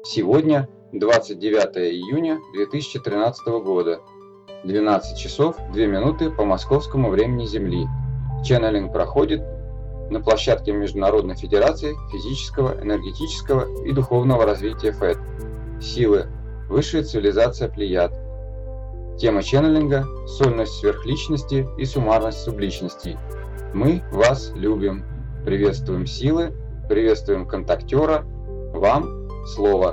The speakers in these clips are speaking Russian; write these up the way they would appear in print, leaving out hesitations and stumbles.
Сегодня 29 июня 2013 года, 12 часов 2 минуты по московскому времени Земли. Ченнелинг проходит на площадке Международной Федерации физического, энергетического и духовного развития ФЭД. Силы. Высшая цивилизация Плеяд. Тема ченнелинга – сольность сверхличности и суммарность субличностей. Мы вас любим. Приветствуем силы, приветствуем контактера. Вам слово.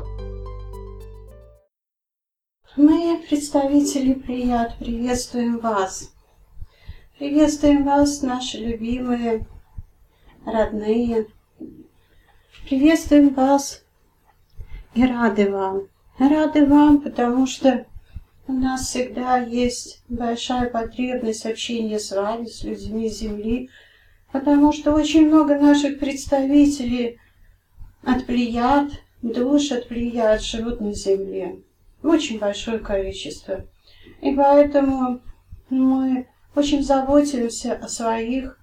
Мы, представители Плеяд, приветствуем вас. Приветствуем вас, наши любимые, родные. Приветствуем вас и рады вам. Рады вам, потому что у нас всегда есть большая потребность общения с вами, с людьми Земли, потому что очень много наших представителей от Плеяд, душ от Плеяд живут на Земле. Очень большое количество. И поэтому мы очень заботимся о своих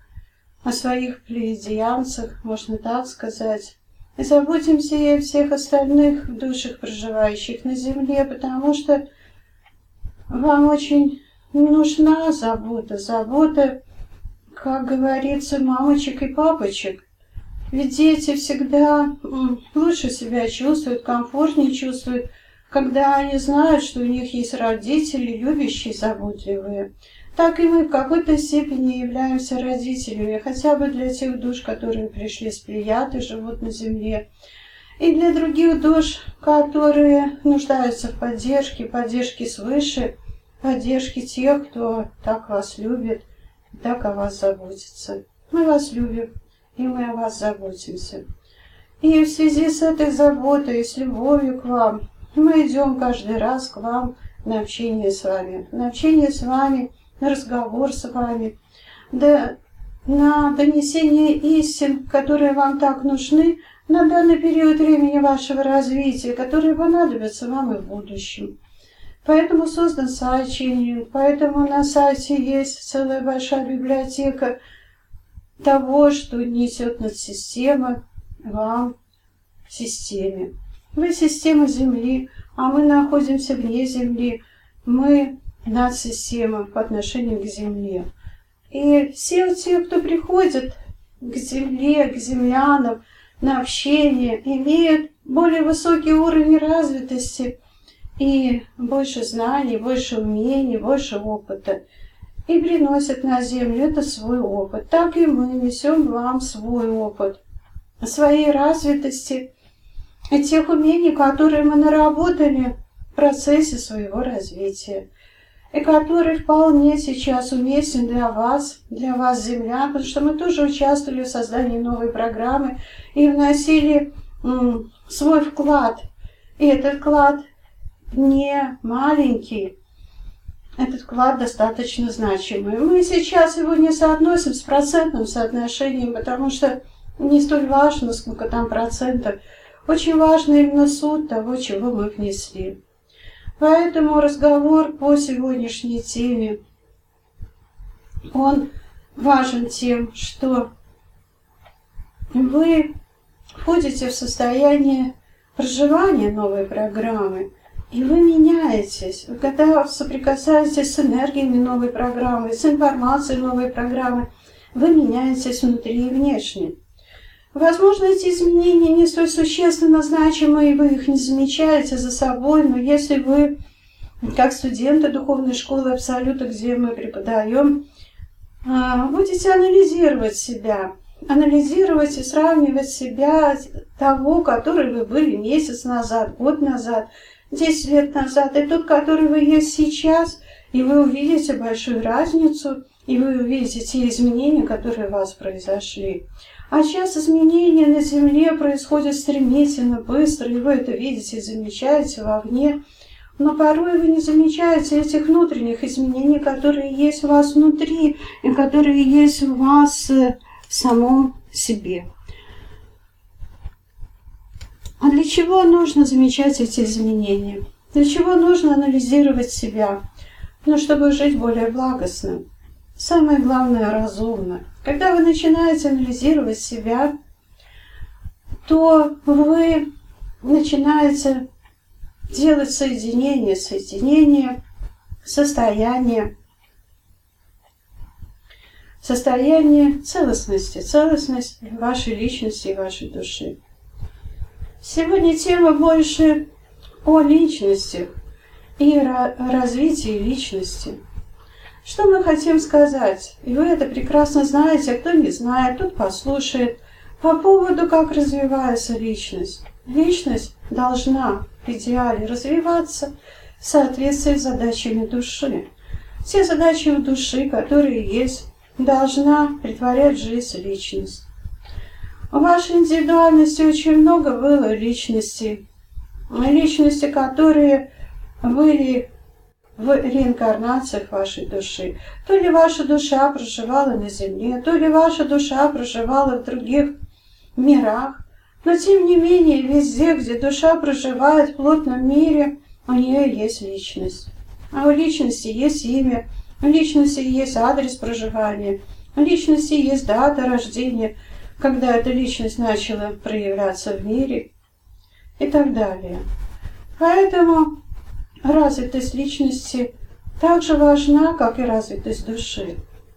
плеядианцах, можно так сказать. И заботимся и о всех остальных душах, проживающих на Земле, потому что вам очень нужна забота. Забота, как говорится, мамочек и папочек. Ведь дети всегда лучше себя чувствуют, комфортнее чувствуют, когда они знают, что у них есть родители, любящие, заботливые. Так и мы в какой-то степени являемся родителями, хотя бы для тех душ, которые пришли с Плеяд и живут на Земле, и для других душ, которые нуждаются в поддержке свыше, поддержке тех, кто так вас любит, так о вас заботится. Мы вас любим, и мы о вас заботимся. И в связи с этой заботой, с любовью к вам, мы идем каждый раз к вам на общение с вами. На общение с вами, на разговор с вами, да, на донесение истин, которые вам так нужны на данный период времени вашего развития, которые понадобятся вам и в будущем. Поэтому создан сайт Ченнелинг, поэтому на сайте есть целая большая библиотека того, что несет надсистема вам в системе. Вы система Земли, а мы находимся вне Земли. Мы надсистема по отношению к Земле. И все те, кто приходит к Земле, к землянам на общение, имеют более высокий уровень развитости и больше знаний, больше умений, больше опыта. И приносят на Землю это свой опыт. Так и мы несем вам свой опыт, своей развитости и тех умений, которые мы наработали в процессе своего развития, и который вполне сейчас уместен для вас, землян, потому что мы тоже участвовали в создании новой программы и вносили свой вклад. И этот вклад не маленький, этот вклад достаточно значимый. Мы сейчас его не соотносим с процентным соотношением, потому что не столь важно, сколько там процентов. Очень важно именно суть того, чего мы внесли. Поэтому разговор по сегодняшней теме, он важен тем, что вы входите в состояние проживания новой программы, и вы меняетесь. Когда соприкасаетесь с энергиями новой программы, с информацией новой программы, вы меняетесь внутри и внешне. Возможно, эти изменения не столь существенно значимы, и вы их не замечаете за собой, но если вы, как студенты Духовной школы Абсолюта, где мы преподаем, будете анализировать себя, анализировать и сравнивать себя того, который вы были месяц назад, год назад, 10 лет назад, и тот, который вы есть сейчас, и вы увидите большую разницу, и вы увидите те изменения, которые у вас произошли. А сейчас изменения на Земле происходят стремительно, быстро, и вы это видите, замечаете вовне. Но порой вы не замечаете этих внутренних изменений, которые есть у вас внутри, и которые есть у вас в самом себе. А для чего нужно замечать эти изменения? Для чего нужно анализировать себя? Ну, чтобы жить более благостно. Самое главное – разумно. Когда вы начинаете анализировать себя, то вы начинаете делать соединение состояние целостность вашей личности и вашей души. Сегодня тема больше о личностях и развитии личности. Что мы хотим сказать? И вы это прекрасно знаете, а кто не знает, тот послушает. По поводу, как развивается личность. Личность должна в идеале развиваться в соответствии с задачами души. Все задачи у души, которые есть, должна претворять в жизнь личность. В вашей индивидуальности очень много было личностей. Личности, которые были в реинкарнациях вашей души. То ли ваша душа проживала на Земле, то ли ваша душа проживала в других мирах. Но тем не менее, везде, где душа проживает в плотном мире, у нее есть личность. А у личности есть имя, у личности есть адрес проживания, у личности есть дата рождения, когда эта личность начала проявляться в мире и так далее. Поэтому развитость личности так же важна, как и развитость души.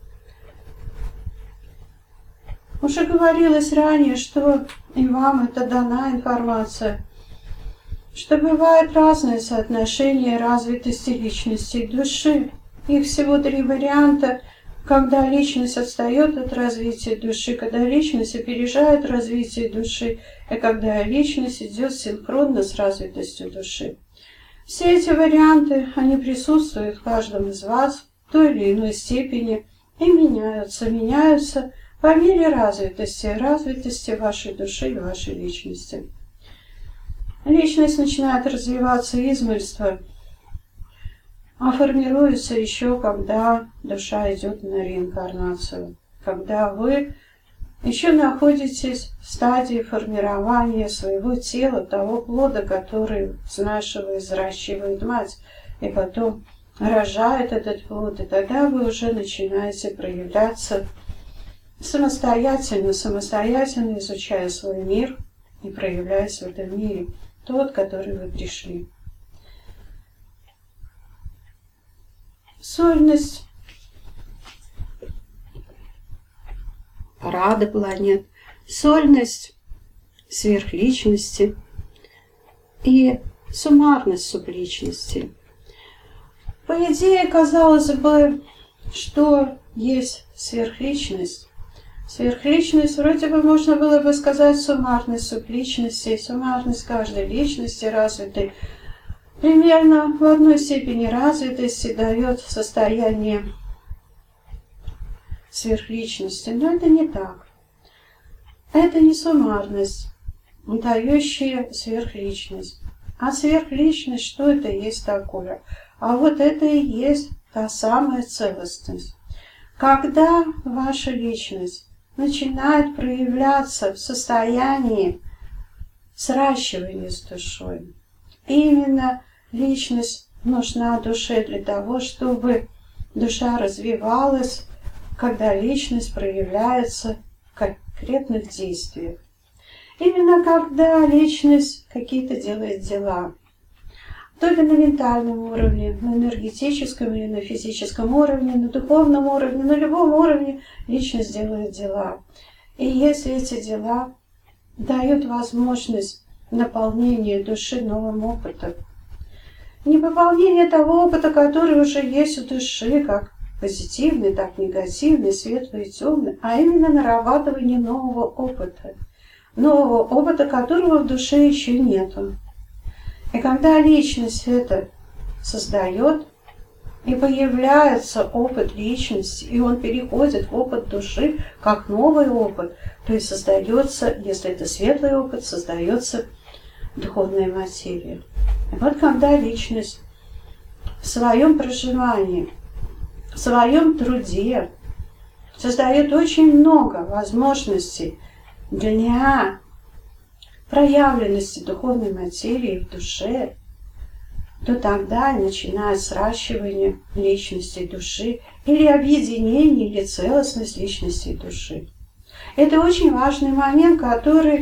Уже говорилось ранее, что и вам это дана информация, что бывает разное соотношение развитости личности и души. Их всего 3 варианта, когда личность отстает от развития души, когда личность опережает развитие души, и когда личность идет синхронно с развитостью души. Все эти варианты, они присутствуют в каждом из вас в той или иной степени и меняются по мере развитости вашей души и вашей личности. Личность начинает развиваться измольства, а формируется еще, когда душа идет на реинкарнацию, когда вы еще находитесь в стадии формирования своего тела, того плода, который взращивает, взращивает мать, и потом рожает этот плод, и тогда вы уже начинаете проявляться самостоятельно изучая свой мир и проявляясь в этом мире, тот, который вы пришли. Сольность парада планет, сольность сверхличности и суммарность субличности. По идее, казалось бы, что есть сверхличность. Сверхличность, вроде бы можно было бы сказать, суммарность субличности, суммарность каждой личности развитой. Примерно в одной степени развитости дает состояние сверхличности, но это не так. Это не суммарность, дающая сверхличность. А сверхличность, что это есть такое? А вот это и есть та самая целостность. Когда ваша личность начинает проявляться в состоянии сращивания с душой, именно личность нужна душе для того, чтобы душа развивалась, когда личность проявляется в конкретных действиях. Именно когда личность какие-то делает дела, то ли на ментальном уровне, на энергетическом или на физическом уровне, на духовном уровне, на любом уровне личность делает дела. И если эти дела дают возможность наполнения души новым опытом, не пополнение того опыта, который уже есть у души, как позитивный, так негативный, светлый и темный, а именно нарабатывание нового опыта, которого в душе еще нету. И когда личность это создает, и появляется опыт личности, и он переходит в опыт души, как новый опыт, то есть создается, если это светлый опыт, создается духовная материя. И вот когда личность в своем проживании, в своем труде создает очень много возможностей для проявленности духовной материи в душе, то тогда начинает сращивание личности души или объединение, или целостность личности и души. Это очень важный момент, который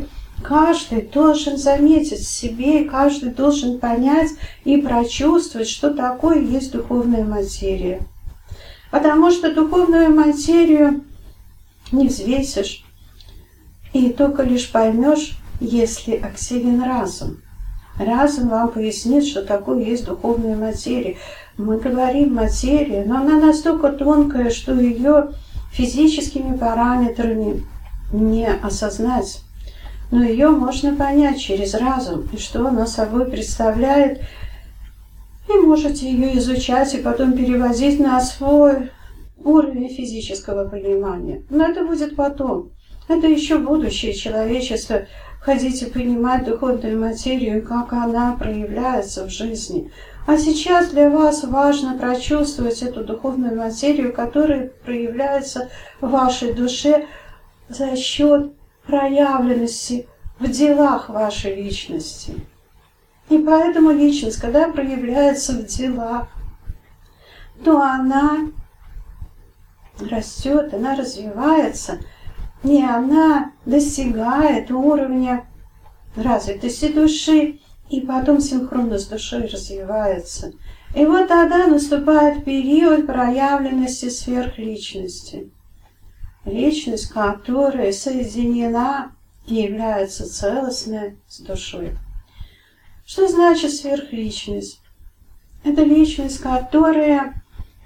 Каждый должен заметить в себе, и каждый должен понять и прочувствовать, что такое есть духовная материя. Потому что духовную материю не взвесишь, и только лишь поймешь, если активен разум. Разум вам пояснит, что такое есть духовная материя. Мы говорим материя, но она настолько тонкая, что ее физическими параметрами не осознать. Но ее можно понять через разум, и что она собой представляет. И можете ее изучать и потом переводить на свой уровень физического понимания. Но это будет потом. Это еще будущее человечество. Хотите понимать духовную материю, как она проявляется в жизни. А сейчас для вас важно прочувствовать эту духовную материю, которая проявляется в вашей душе за счет проявленности в делах вашей личности. И поэтому личность, когда проявляется в делах, то она растет, она развивается, и она достигает уровня развитости души, и потом синхронно с душой развивается. И вот тогда наступает период проявленности сверхличности. Личность, которая соединена и является целостной с душой. Что значит сверхличность? Это личность, которая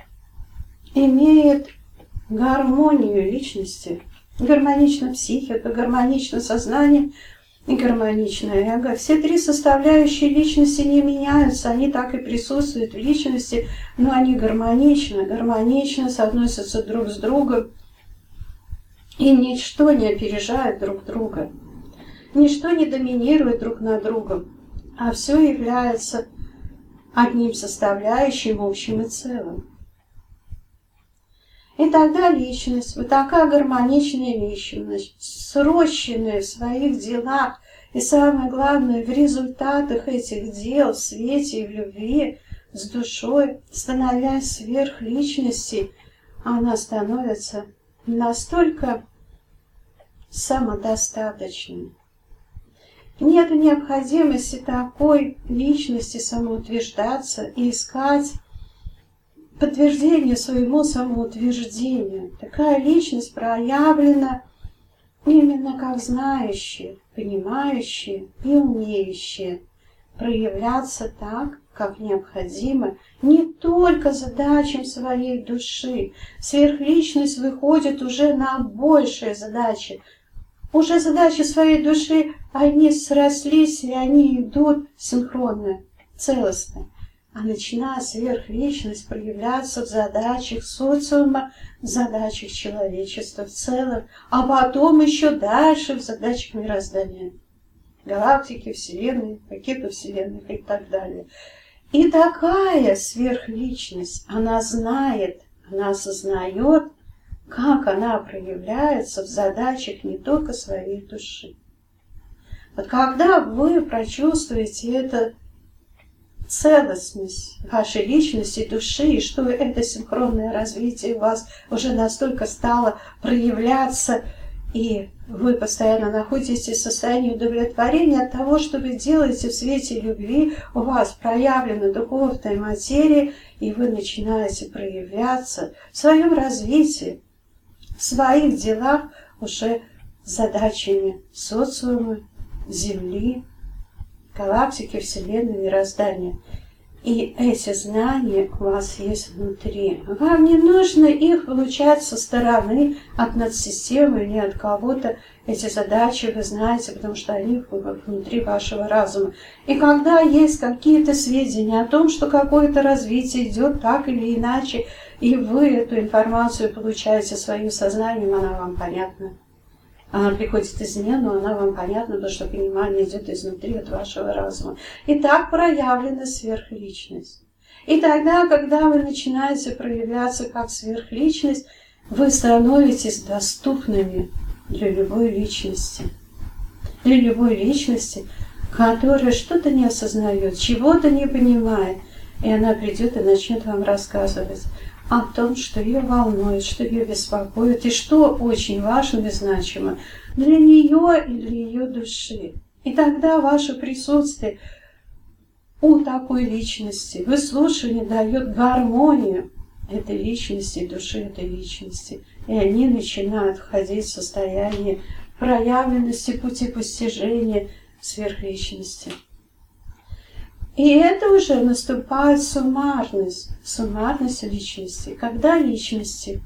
имеет гармонию личности. Гармонична психика, гармонично сознание и гармонично эго. Все три составляющие личности не меняются, они так и присутствуют в личности, но они гармонично соотносятся друг с другом. И ничто не опережает друг друга, ничто не доминирует друг над другом, а все является одним составляющим, общим и целым. И тогда личность, вот такая гармоничная личность, срощенная в своих делах, и самое главное, в результатах этих дел, в свете и в любви, с душой, становясь сверхличностью, она становится настолько самодостаточной. Нет необходимости такой личности самоутверждаться и искать подтверждение своему самоутверждению. Такая личность проявлена именно как знающая, понимающая и умеющая проявляться так, как необходимо, не только задачам своей души. Сверхличность выходит уже на большие задачи. Уже задачи своей души, они срослись, и они идут синхронно, целостно. А начинает сверхличность проявляться в задачах социума, в задачах человечества в целом, а потом еще дальше в задачах мироздания, галактики, Вселенной, пакетов Вселенных и так далее. И такая сверхличность, она знает, она осознает, как она проявляется в задачах не только своей души. Вот когда вы прочувствуете эту целостность вашей личности, души, и что это синхронное развитие у вас уже настолько стало проявляться, и вы постоянно находитесь в состоянии удовлетворения от того, что вы делаете в свете любви, у вас проявлена духовная материя, и вы начинаете проявляться в своем развитии, в своих делах уже задачами социума, Земли, галактики, Вселенной, мироздания. И эти знания у вас есть внутри. Вам не нужно их получать со стороны, от надсистемы или от кого-то. Эти задачи вы знаете, потому что они внутри вашего разума. И когда есть какие-то сведения о том, что какое-то развитие идет так или иначе, и вы эту информацию получаете своим сознанием, она вам понятна. Она приходит извне, но она вам понятна, потому что понимание идет изнутри от вашего разума. И так проявлена сверхличность. И тогда, когда вы начинаете проявляться как сверхличность, вы становитесь доступными для любой личности. Для любой личности, которая что-то не осознает, чего-то не понимает. И она придет и начнет вам рассказывать о том, что ее волнует, что ее беспокоит, и что очень важно и значимо для нее и для ее души. И тогда ваше присутствие у такой личности, выслушивание дает гармонию этой личности, души этой личности. И они начинают входить в состояние проявленности пути постижения сверхличности. И это уже наступает суммарность личности, когда личности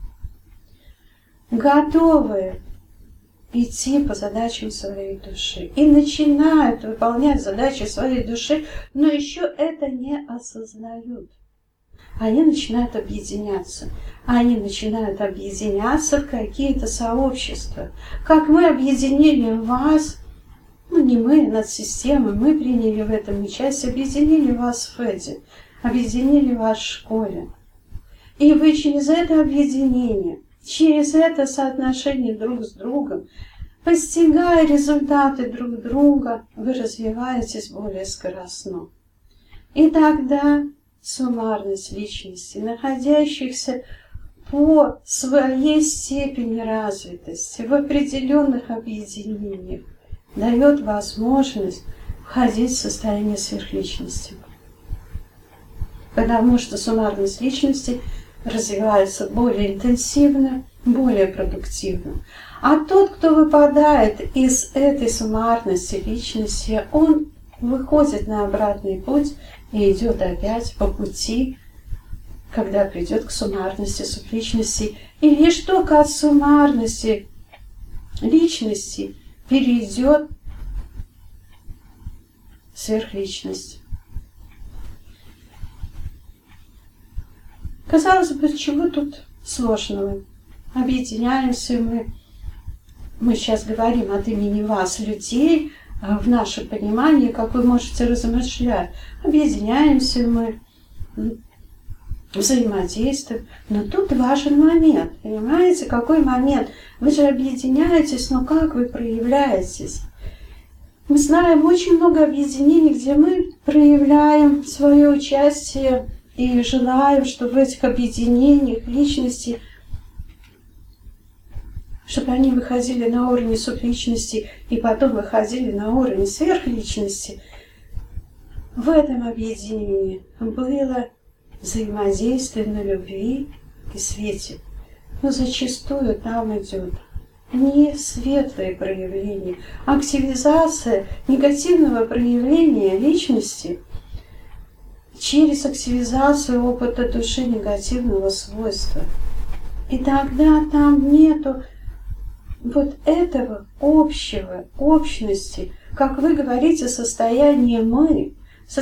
готовы идти по задачам своей души и начинают выполнять задачи своей души, но еще это не осознают. Они начинают объединяться. Они начинают объединяться в какие-то сообщества. Как мы объединили вас, не мы, над системой, мы приняли в этом участие, объединили вас в Феде, объединили вас в школе. И вы через это объединение, через это соотношение друг с другом, постигая результаты друг друга, вы развиваетесь более скоростно. И тогда суммарность личности, находящихся по своей степени развитости в определенных объединениях, дает возможность входить в состояние сверхличности. Потому что суммарность личности развивается более интенсивно, более продуктивно. А тот, кто выпадает из этой суммарности личности, он выходит на обратный путь и идет опять по пути, когда придет к суммарности субличности. И лишь только от суммарности личности перейдет сверхличность. Казалось бы, чего тут сложного? Объединяемся мы сейчас говорим от имени вас, людей, в нашем понимании, как вы можете размышлять. Объединяемся мы, взаимодействуем. Но тут важен момент. Понимаете, какой момент? Вы же объединяетесь, но как вы проявляетесь? Мы знаем очень много объединений, где мы проявляем свое участие и желаем, чтобы в этих объединениях личности, чтобы они выходили на уровень субличности и потом выходили на уровень сверхличности. В этом объединении было взаимодействие на любви и свете. Но зачастую там идет не светлое проявление, а активизация негативного проявления личности через активизацию опыта души негативного свойства. И тогда там нету вот этого общего, общности, как вы говорите, состояние мы,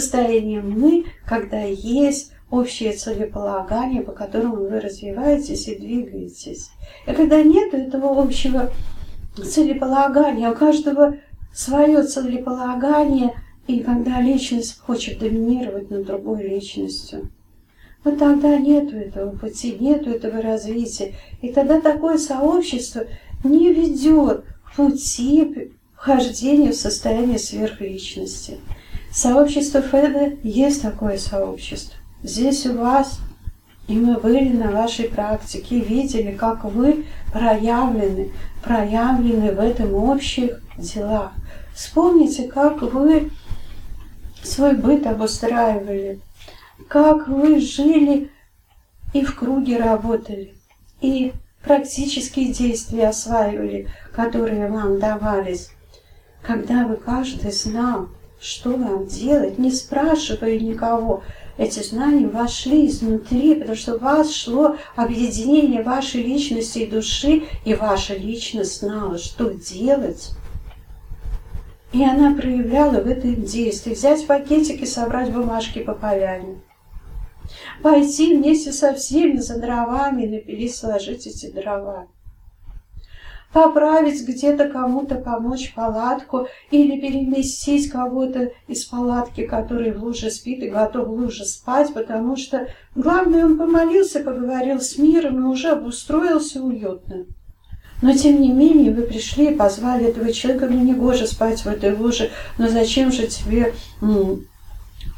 когда есть общее целеполагание, по которому вы развиваетесь и двигаетесь. И когда нет этого общего целеполагания, у каждого свое целеполагание, и когда личность хочет доминировать над другой личностью, вот тогда нету этого пути, нету этого развития. И тогда такое сообщество не ведет к пути вхождения в состояние сверхличности. Сообщество Феда есть такое сообщество. Здесь у вас, и мы были на вашей практике, видели, как вы проявлены в этом общих делах. Вспомните, как вы свой быт обустраивали, как вы жили и в круге работали, и практические действия осваивали, которые вам давались, когда вы каждый знал, что вам делать, не спрашивая никого. Эти знания вошли изнутри, потому что у вас шло объединение вашей личности и души, и ваша личность знала, что делать. И она проявляла в этом действии. Взять пакетик и собрать бумажки по поляне. Пойти вместе со всеми за дровами, напилить, сложить эти дрова. Поправить где-то кому-то, помочь палатку или переместить кого-то из палатки, который в луже спит и готов в луже спать, потому что главное, он помолился, поговорил с миром и уже обустроился уютно. Но тем не менее вы пришли и позвали этого человека, негоже спать в этой луже, но зачем же тебе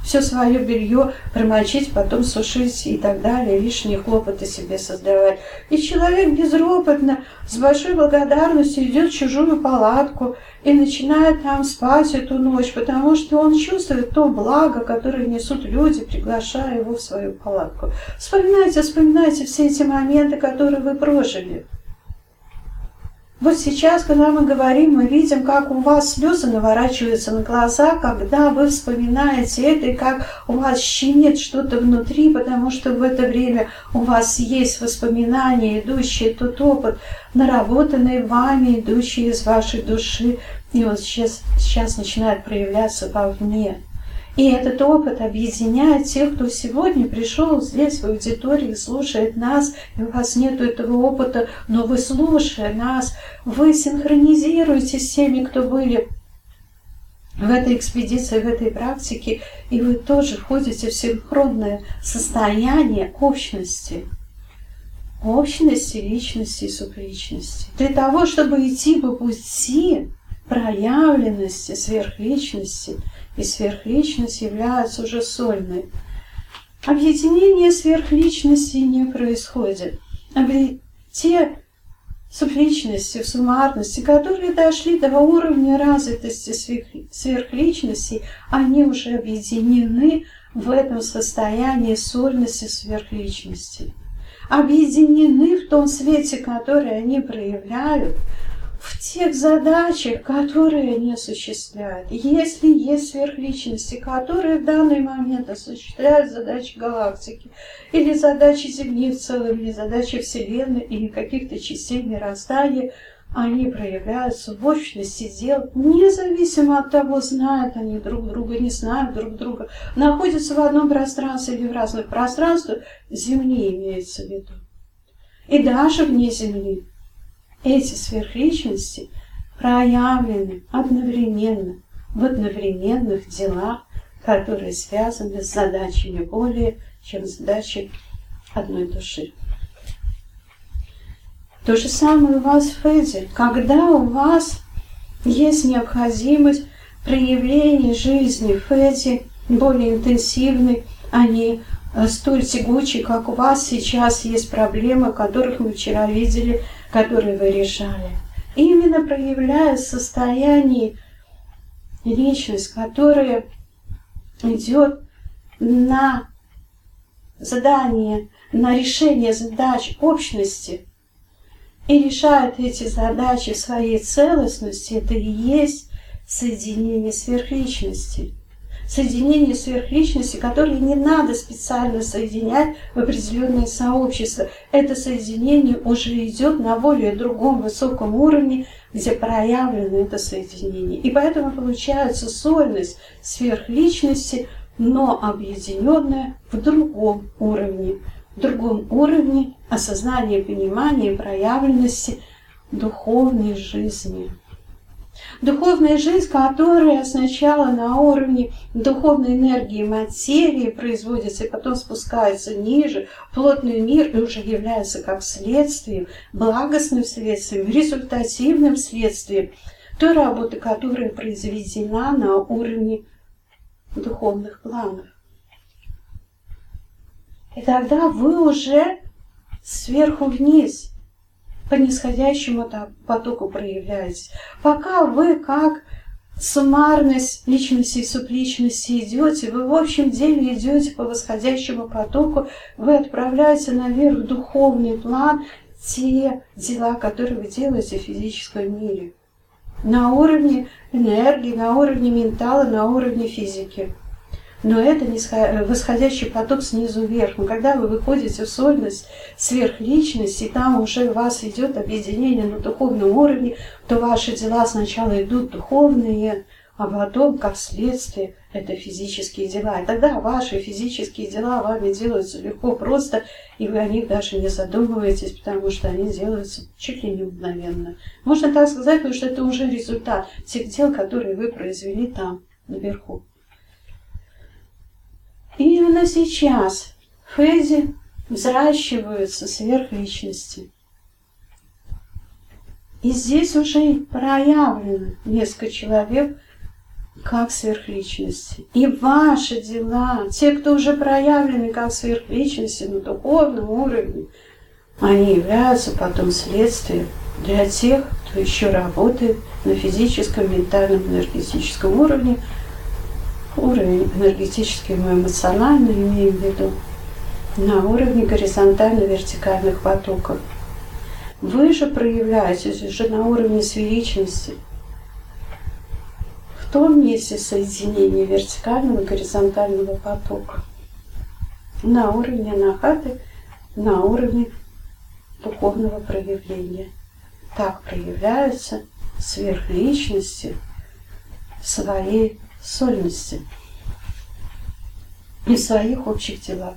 все свое белье промочить, потом сушить и так далее, лишние хлопоты себе создавать. И человек безропотно, с большой благодарностью идет в чужую палатку и начинает там спать эту ночь, потому что он чувствует то благо, которое несут люди, приглашая его в свою палатку. Вспоминайте, вспоминайте все эти моменты, которые вы прожили. Вот сейчас, когда мы говорим, мы видим, как у вас слезы наворачиваются на глаза, когда вы вспоминаете это, и как у вас щемит что-то внутри, потому что в это время у вас есть воспоминания, идущие тот опыт, наработанный вами, идущий из вашей души, и он сейчас начинает проявляться вовне. И этот опыт объединяет тех, кто сегодня пришел здесь в аудитории, слушает нас, и у вас нет этого опыта, но вы, слушая нас, вы синхронизируетесь с теми, кто были в этой экспедиции, в этой практике, и вы тоже входите в синхронное состояние общности. Общности, личности и субличности. Для того, чтобы идти по пути проявленности, сверхличности, и сверхличность является уже сольной. Объединение сверхличностей не происходит. Те субличности, суммарности, которые дошли до уровня развитости сверхличностей, они уже объединены в этом состоянии сольности сверхличности. Объединены в том свете, который они проявляют, в тех задачах, которые они осуществляют. Если есть сверхличности, которые в данный момент осуществляют задачи галактики, или задачи Земли в целом, или задачи Вселенной, или каких-то частей мироздания, они проявляются в общности дел, независимо от того, знают они друг друга, не знают друг друга, находятся в одном пространстве или в разных пространствах, Земли имеется в виду. И даже вне Земли. Эти сверхличности проявлены одновременно в одновременных делах, которые связаны с задачами более, чем задачи одной души. То же самое у вас в Феде. Когда у вас есть необходимость проявления жизни в Феде более интенсивной, а не столь тягучей, как у вас сейчас есть проблемы, которых мы вчера видели, которые вы решали. Именно проявляя состояние личность, которая идет на задание, на решение задач общности и решает эти задачи в своей целостности, это и есть соединение сверхличности. Соединение сверхличности, которые не надо специально соединять в определенное сообщество. Это соединение уже идет на более другом высоком уровне, где проявлено это соединение. И поэтому получается сольность сверхличности, но объединенная в другом уровне осознания, понимания и проявленности духовной жизни. Духовная жизнь, которая сначала на уровне духовной энергии материи производится и потом спускается ниже, в плотный мир, и уже является как следствием, благостным следствием, результативным следствием той работы, которая произведена на уровне духовных планов. И тогда вы уже сверху вниз по нисходящему потоку проявляетесь. Пока вы как суммарность личности и субличности идете, вы в общем деле идете по восходящему потоку, вы отправляете наверх духовный план, те дела, которые вы делаете в физическом мире. На уровне энергии, на уровне ментала, на уровне физики. Но это восходящий поток снизу вверх. Но когда вы выходите в сольность сверхличности, и там уже у вас идет объединение на духовном уровне, то ваши дела сначала идут духовные, а потом, как следствие, это физические дела. И тогда ваши физические дела вами делаются легко, просто, и вы о них даже не задумываетесь, потому что они делаются чуть ли не мгновенно. Можно так сказать, потому что это уже результат тех дел, которые вы произвели там, наверху. И именно сейчас в Феде взращиваются сверхличности. И здесь уже проявлено несколько человек, как сверхличности. И ваши дела, те, кто уже проявлены как сверхличности на духовном уровне, они являются потом следствием для тех, кто еще работает на физическом, ментальном, энергетическом уровне. Уровень энергетический мы эмоционально имеем в виду, на уровне горизонтально-вертикальных потоков. Вы же проявляетесь уже на уровне сферичности, в том месте соединения вертикального и горизонтального потока, на уровне анахаты, на уровне духовного проявления. Так проявляются сверхличности в своей сольности и в своих общих делах.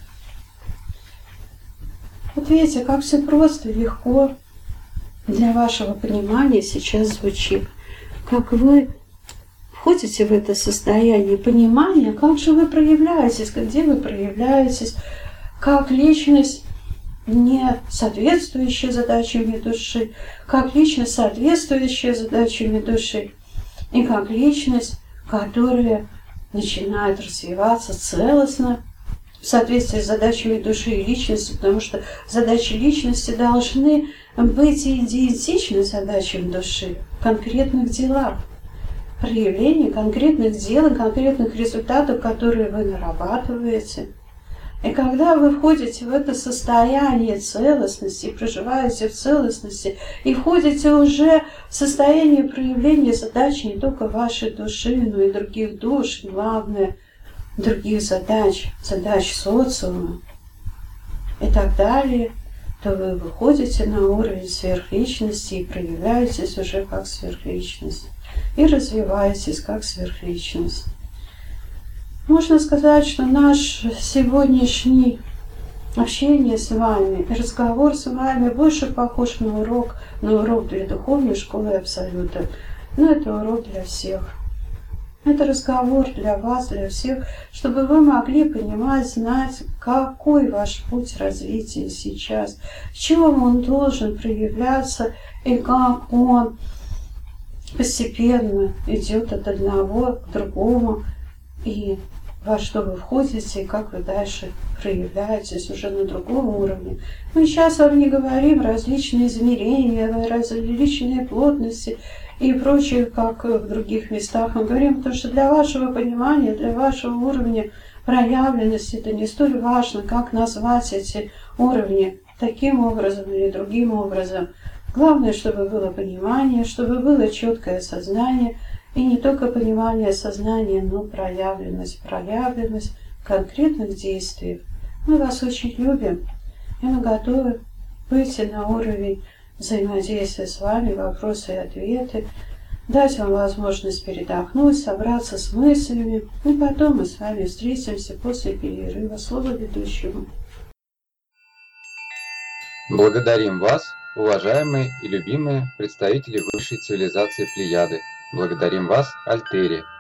Вот видите, как все просто и легко для вашего понимания сейчас звучит. Как вы входите в это состояние понимания, как же вы проявляетесь, где вы проявляетесь, как личность, не соответствующая задачами души, как личность, соответствующая задачами души, и как личность, которая начинает развиваться целостно в соответствии с задачами души и личности, потому что задачи личности должны быть идентичны задачам души в конкретных делах, проявлении конкретных дел и конкретных результатов, которые вы нарабатываете. И когда вы входите в это состояние целостности, проживаете в целостности, и входите уже в состояние проявления задач не только вашей души, но и других душ, главное, других задач, задач социума и так далее, то вы выходите на уровень сверхличности и проявляетесь уже как сверхличность, и развиваетесь как сверхличность. Можно сказать, что наш сегодняшний общение с вами, разговор с вами больше похож на урок для духовной школы Абсолюта. Но это урок для всех. Это разговор для вас, для всех, чтобы вы могли понимать, знать, какой ваш путь развития сейчас, в чем он должен проявляться и как он постепенно идет от одного к другому, и во что вы входите, и как вы дальше проявляетесь уже на другом уровне. Мы сейчас вам не говорим различные измерения, различные плотности и прочее, как в других местах. Мы говорим, потому что для вашего понимания, для вашего уровня проявленности это не столь важно, как назвать эти уровни таким образом или другим образом. Главное, чтобы было понимание, чтобы было четкое сознание, и не только понимание сознания, но проявленность конкретных действий. Мы вас очень любим, и мы готовы выйти на уровень взаимодействия с вами, вопросы и ответы, дать вам возможность передохнуть, собраться с мыслями, и потом мы с вами встретимся после перерыва. Слово ведущему. Благодарим вас, уважаемые и любимые представители высшей цивилизации Плеяды. Благодарим вас, Альтери.